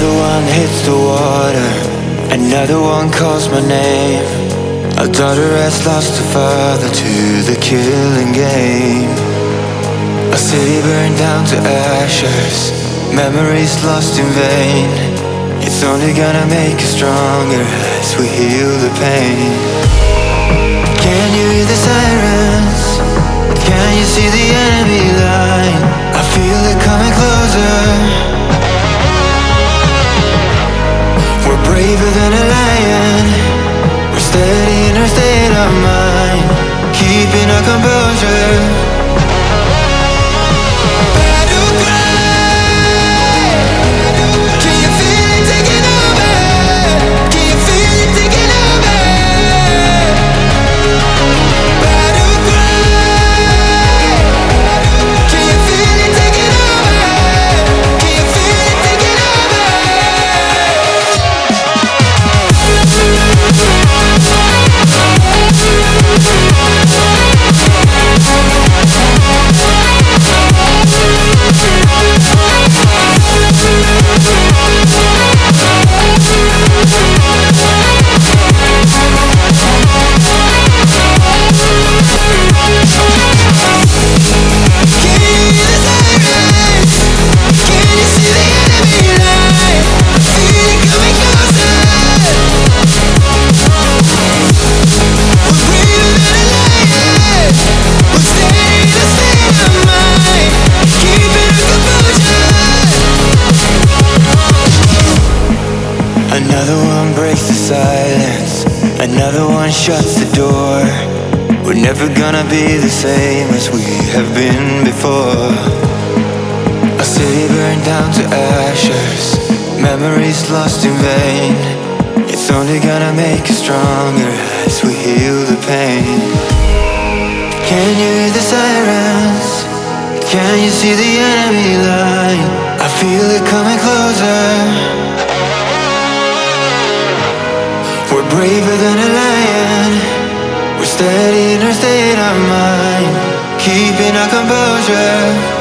Another one hits the water, another one calls my name. A daughter has lost her father to the killing game. A city burned down to ashes, memories lost in vain. It's only gonna make us stronger as we heal the pain. Can you hear the sirens? Can you see the enemy line? I feel it coming closer. We're braver than a lion. We're steady in our state of mind, keeping our composure. Battle cry. Can you feel it taking over? Can you feel it taking over? Battle cry. Can you feel it taking over? Can you feel it taking over? Another one breaks the silence, another one shuts the door. We're never gonna be the same as we have been before. A city burned down to ashes, memories lost in vain. It's only gonna make us stronger as we heal the pain. Can you hear the sirens? Can you see the enemy line? I feel it coming closer. We're braver than a lion. We're steady in our state of mind, keeping our composure.